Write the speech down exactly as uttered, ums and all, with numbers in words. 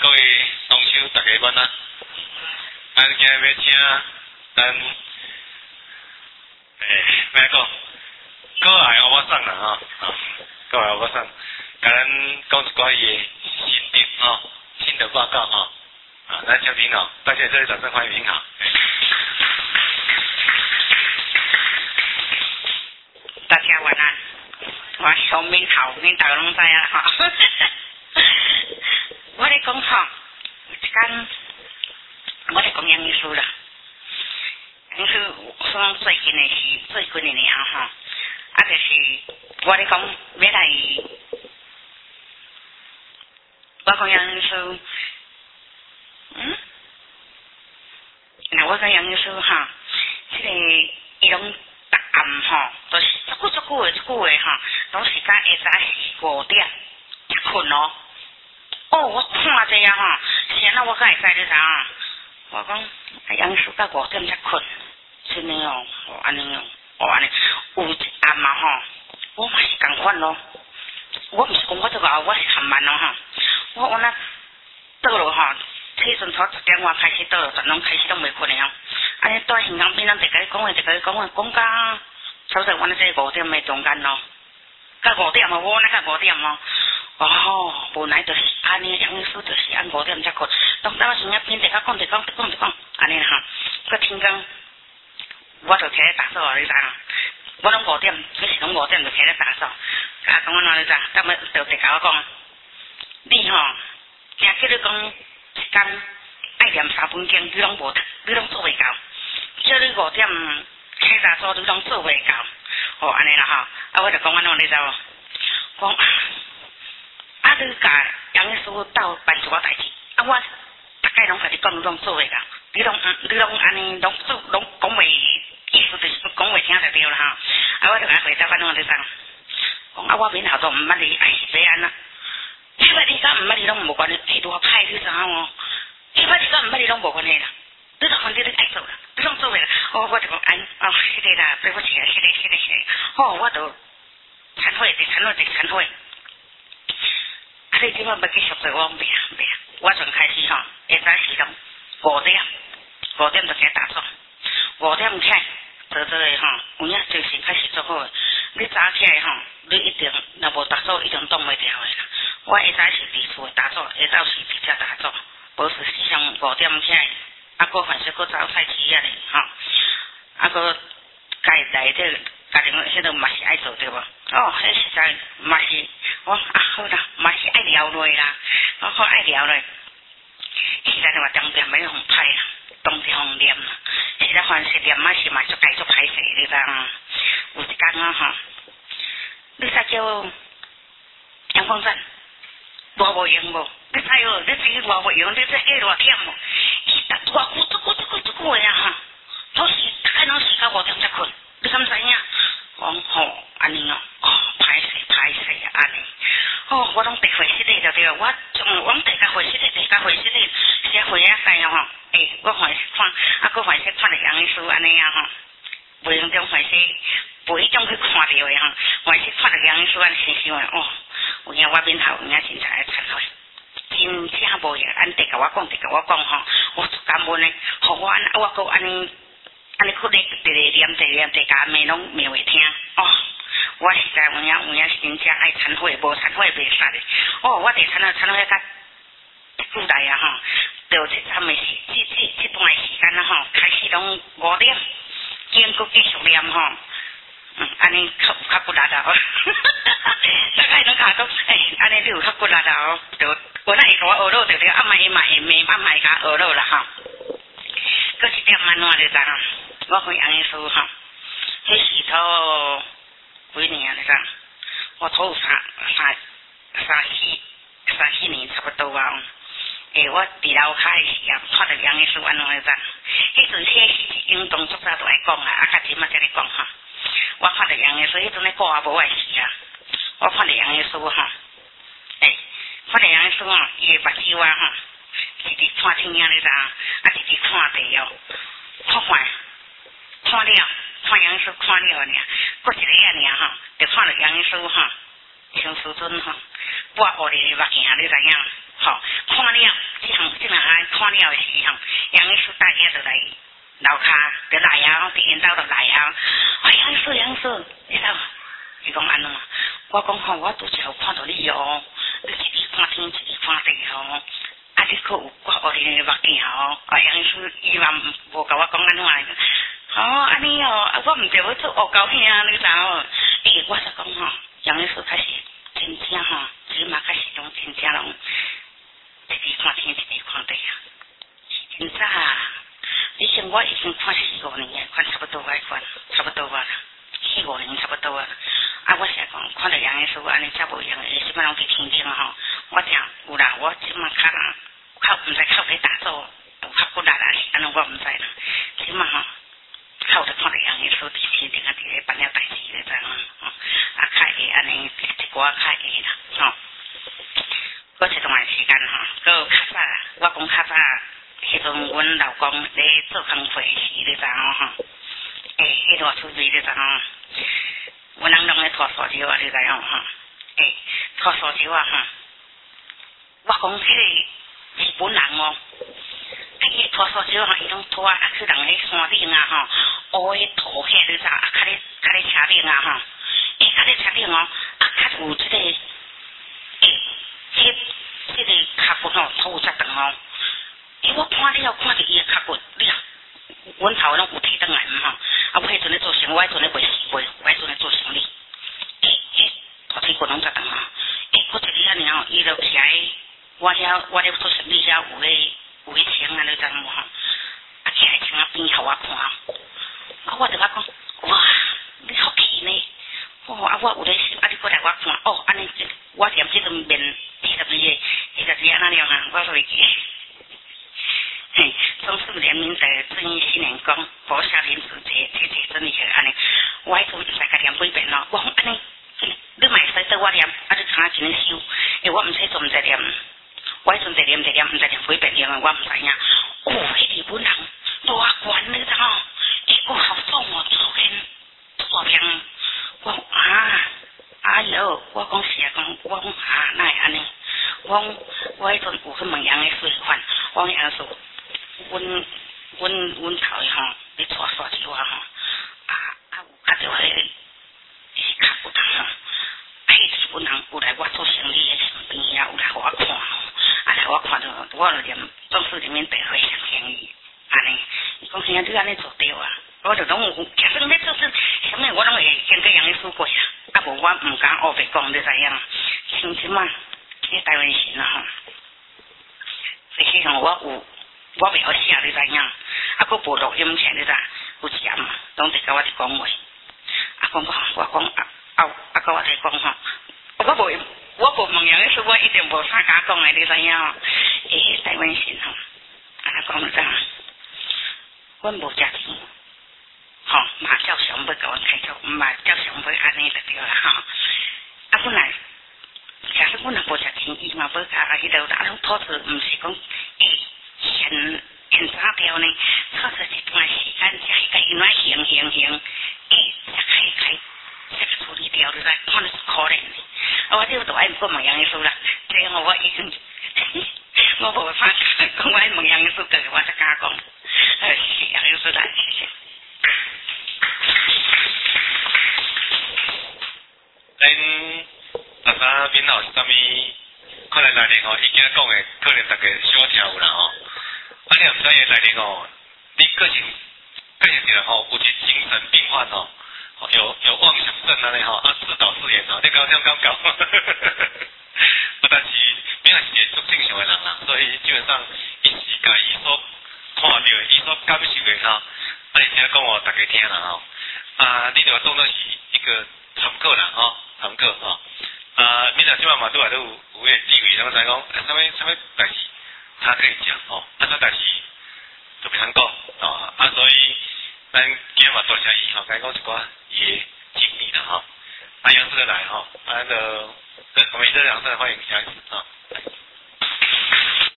各位同修大家晚安。咱今日要请咱诶，咩讲？可爱欧巴桑啦吼，啊，可爱欧巴桑，甲咱讲一寡伊诶心得吼，心得报告吼，啊，咱小平哦，大家这里掌声欢迎您好。 大家晚安，我小明好，恁大家拢知啊哈。我咧讲吼，一间我咧讲杨医师啦，杨医师说最近的是最近的年吼，啊就是我咧讲要来，我讲杨医师，嗯，那我讲杨医师哈，这个伊拢逐暗吼，都是足久足久的足久的哈，拢是甲下早四五点才困哦。哦，我看者啊吼，是安那我敢会知你知影？我讲杨叔甲五点才困，真的哦，哦安尼哦，哦安尼，有一暗嘛吼，我嘛是共款咯。我毋是讲我这个，我是含慢咯吼。我我那倒落吼，起阵从十点外开始倒落，阵拢开始拢袂困的哦。安尼在现场边咱直甲你讲话，直甲你讲话，讲甲差不多阮这五点的中间咯。甲五点哦，我那甲五点哦。哦，本来就是安尼，杨医师就是按五点才困，当当时啊边直甲讲直讲直讲直讲，安尼哈。个天光，我就摕咧打扫啊，你知影？我拢五点，每时拢五点就摕咧打扫。啊，讲我哪你知？咁么就直甲我讲，你吼，听叫你讲一天爱念三本经，你拢无，你拢做袂到。叫你五点起打扫，你拢做袂到。哦，安尼啦哈。啊，我就讲安怎你知无？讲。啊！你甲杨医师斗办一寡代志，啊！我大概拢甲你讲，你拢做袂到，你拢嗯，你拢安尼拢做拢讲袂，意思就是讲袂听就对啦哈。啊！我就甲回答反正你讲，讲啊！我面后都毋捌你，爱是要安那？你捌你甲毋捌你拢无关系，会多歹你知影无？你捌你甲毋捌你拢无关系啦，你就反正你爱做啦，你拢做袂啦。哦，我就讲安哦，迄个啦，对不起啊，迄个迄个迄个，哦，我就忏悔，伫忏悔，伫忏悔。啊！你即摆要继续做，我袂啊袂啊！我从开始吼，下早时钟五点，五点就起打扫，五点起来做做诶吼，有影精神开始做好诶。你早起来吼，你一定若无打扫，一定挡袂掉诶啦。我下早是伫厝打扫，下昼是伫遮打扫，无是时常五点起来，啊，搁反正搁走菜市啊咧吼，啊，搁家内底家庭迄个嘛是爱做对无？哦，迄实在嘛是。我啊好啦，嘛是爱聊落啦，我好爱聊落。实在话当点要互歹啦，当时互念啦。实在凡是念嘛是嘛足解足歹势，你知影？有一天啊吼，你才叫阳光山，偌无用无？你知哦？你知偌无用？你这下偌忝无？伊逐偌久足久足久足久的啊哈，都是大概拢是到五点才困，你敢知影？讲吼安尼哦，哦歹势歹势安尼。哦，我拢地回失礼就对了，我从我地甲回失礼，地甲回失礼，些回啊使啊吼，诶，我凡是看，啊，搁凡是看着杨医师安尼啊吼，无用种凡是无迄种去看到的吼，凡是看着杨医师安心想诶，哦，有影我面头有影真正会忏悔，真正无嘢，安地甲我讲，地甲我讲吼，我感恩诶，互我安我搁安尼安尼去咧地咧念地念地甲骂拢骂袂听，哦。我实在有影有影真正爱忏悔，无忏悔袂煞的。哦，我伫忏悔忏悔甲古代啊吼，就即他们是即即即段时间啊吼，开始拢五点，经过继续念吼，嗯，安尼较较骨力啦吼，大概拢讲讲，诶，安尼你有较骨力啦吼，就我那会甲我学落，就对，暗暝伊嘛会骂，暗暝甲学落啦吼。搁一点安怎你知影？我讲杨医师吼，迄时头。几年啊？你讲，我头三三三四三四年差不多啊。诶，我伫楼骹诶时啊，看到杨医师安怎你讲？迄阵迄是运动作早都爱讲啊，啊，甲即马才咧讲哈。我看到杨医师迄阵咧过啊无诶时啊，我看到杨医师哈，诶，看到杨医师吼，伊诶目睭啊吼，一直看天啊，你知影？啊，一直看地哦，看看看了。看杨医师看了尔，搁一个啊尔吼，就看到杨医师吼，像师尊吼，拨互你的目镜，你知影？ 吼、哦，看了，这项这项啊看了的时候，杨医师大家就来楼骹，就来啊，伫因兜就来啊，哎，杨医师杨医师，你知？伊讲安怎？我讲吼，我拄则有看到你哦，你一日看天，一日看地哦。啊！你佫有我学你的目镜哦，啊！杨医师伊嘛无甲我讲安怎个，哦，安尼哦，啊，我毋着要做学高兄，你知无？诶，我就讲吼，杨医师开始真正吼，即马开始拢真正拢一日看天，一日看地啊，是真早啊！以前我已經看四五年嘅，看差不多嗰款，差不多啊，四五年差不多啊。啊，我成日講，看到楊醫師安尼才無用嘅，即擺攏佇天頂啊吼。我聽有啦，我即擺較較毋知較俾打造，有較骨力啦，安尼我毋知啦。即擺吼，較就看到楊醫師佇天頂啊，佇咧辦了代志咧，知影？啊，較會安尼一寡較會啦，吼。過一段時間吼，佫有較早，我講較早。迄陣阮老公咧做工課時，你知影吼？誒，迄段厝邊你知影？阮人攏咧拖沙蕉啊，你知影吼？誒，拖沙蕉啊吼！我講迄個日本人哦，伊拖沙蕉吼，伊攏拖啊，去人咧山頂啊吼，烏個土遐你知？啊，較咧較咧車頂啊吼，誒，較咧車頂哦，啊，較有即個誒，迄即個腳骨吼，土有遮長哦。伊我看了看着伊個腳骨，你啊，阮頭攏有提轉來嘛吼，啊，我迄陣咧做生意，我迄陣咧賣賣，我迄陣咧做生意，誒誒，土地骨攏遮長啊，誒，過一日安尼吼，伊就徛喺我遐，我咧做生意遐有咧有咧請啊，你知無吼？啊，徛喺牆啊邊，互我看，啊，我就甲講，哇，你好奇呢？哦，啊，我有咧想，啊，你過來我看，哦，安尼，我踮即陣面二十二個，二十二安尼樣啊，我都會記。嘿，中式聯名的正義新年宮，博下林子節，節節真理嘅安尼，我迄陣唔知甲念幾遍咯，我講安尼，你咪使對我念，啊你看真收，誒我毋使做毋知念，我迄陣在念在念，毋知念幾遍念，我毋知影，哦，迄日本人大官你知吼，誒個好壯哦，照片照片，我講啊，哎呦，我講是啊講，我講啊，哪會安尼？我講我迄陣有去問楊個水款，我講楊個水。阮阮阮頭誒吼，咧拖沙蕉啊吼，啊啊有較着迄個是腳骨頭吼，啊迄日本人有來我做生意誒身邊遐有來互我看吼，啊來我看着我就念總是裡面地會上便宜，安尼，伊講兄你安尼做對啊，我就攏有，其實咧做是啥物我攏會跟個楊醫師過啊，啊無我毋敢烏白講，你知影？像即馬迄台灣神啊吼，實際上我有。我袂曉寫，你知影？啊，佫無錄音前，你知？有一暗嘛，攏在甲我伫講話。啊，講我，我講啊啊啊，甲我在講吼，我無我無問楊醫師，我一定無啥敢講誒，你知影？誒，台灣神吼，啊，講你知？阮無食錢，吼，嘛照常要甲阮開口，毋嘛照常要安尼就對啦，吼。啊，本來假使阮若無食錢，伊嘛要甲迄度，啊，攏土地毋是講誒。現現早條呢，錯咗一段時間，才會甲因來行行行，誒，才開開，才處理掉，你知？看得是可憐的。啊，我這個都愛問楊醫師啦，這樣我已經，我無法講我愛問楊醫師對，我才敢講。呃，謝謝楊醫師啦，謝謝。 恁大家邊頭是啥物？可能內面吼，伊今講的，可能大家小聽有啦吼。啊，你毋知伊內面吼，你個性個性一個吼，有一精神病患吼，有有妄想症安尼吼，啊自導自演吼，你搞這樣搞搞，啊，但是邊個是足正常的人啦，所以基本上伊是甲伊所看到的，伊所感受的吼，啊，你聽講我大家聽啦吼，啊，你就當作是一個常客啦吼，常客吼。啊，闽南即嘛嘛拄來都有有迄個機會，咱知講，啥物啥物代志，他可以講吼，啊，啥代志就袂通講，哦，啊，所以咱今日嘛多謝伊吼，甲伊講一寡伊誒經歷啦吼，啊，楊師來吼，啊，就我們這兩次歡迎楊師啊。